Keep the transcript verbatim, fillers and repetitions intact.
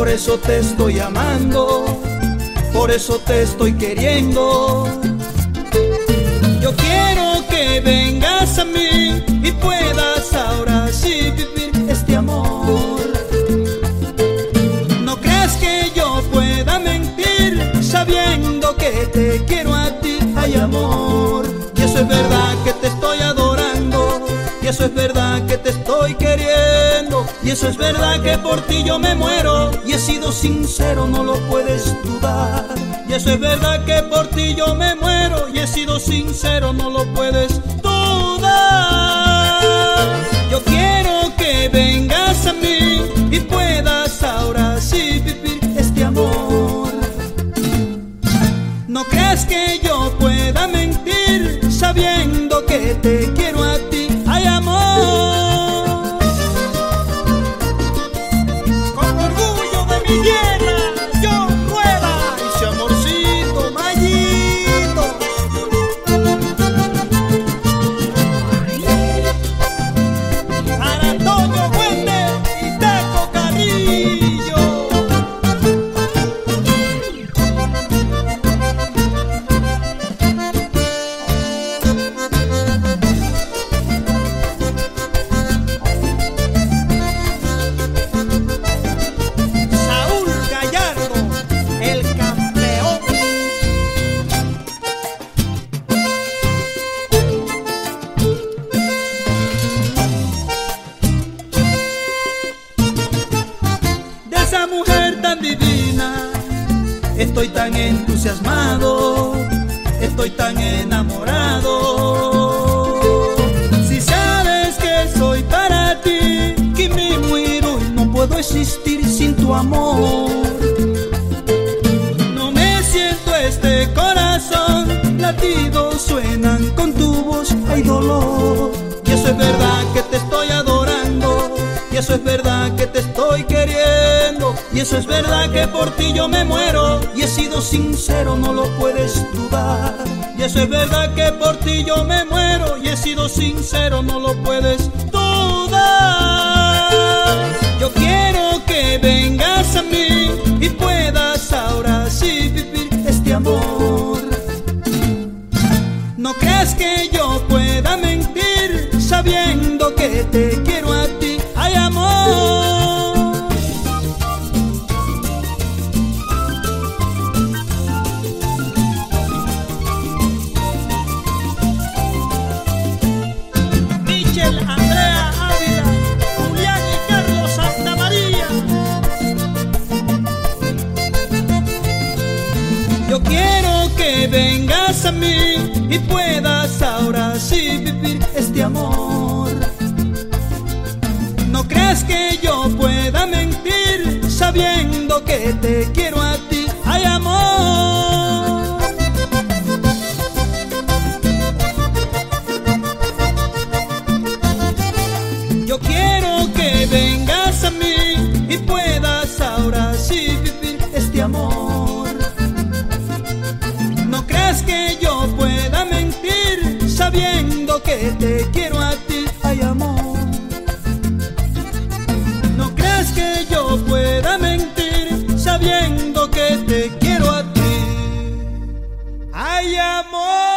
Por eso te estoy amando, por eso te estoy queriendo. Yo quiero que vengas a mí y puedas ahora sí vivir este amor. No creas que yo pueda mentir sabiendo que te quiero a ti, ay amor. Y eso es verdad que te estoy adorando, y eso es verdad que te estoy queriendo, y eso es verdad que por ti yo me muero, y he sido sincero, no lo puedes dudar. Y eso es verdad que por ti yo me muero, y he sido sincero, no lo puedes dudar. Yo quiero que vengas a mí y puedas ahora sí vivir este amor. No creas que yo pueda mentir sabiendo que te quiero a ti, ay amor. Con orgullo de mi tierra, yo Rueda, y su amorcito Mayito. Para Toño Fuente y Teco Carrillo. Esa mujer tan divina, estoy tan entusiasmado, estoy tan enamorado. Si sabes que soy para ti, que me muero y no puedo existir sin tu amor. No me siento este corazón, latidos suenan con tu voz, hay dolor. Y eso es verdad que te estoy adorando, y eso es verdad que te estoy queriendo, y eso es verdad que por ti yo me muero, y he sido sincero, no lo puedes dudar. Y eso es verdad que por ti yo me muero, y he sido sincero, no lo puedes dudar. Yo quiero que vengas a mí y puedas ahora sí vivir este amor. No creas que yo pueda mentir sabiendo que te quiero a ti, ay amor. Michel, Andrea, Ávila, Julián y Carlos Santamaría. Yo quiero que vengas a mí y puedas ahora sí vivir este amor. No creas que yo pueda mentir sabiendo que te quiero a ti, ay amor. Yo quiero que vengas a mí y puedas ahora sí vivir este amor. No creas que yo pueda mentir sabiendo que te quiero a ti, ay amor. No creas que yo pueda mentir sabiendo que te quiero a ti, ay amor.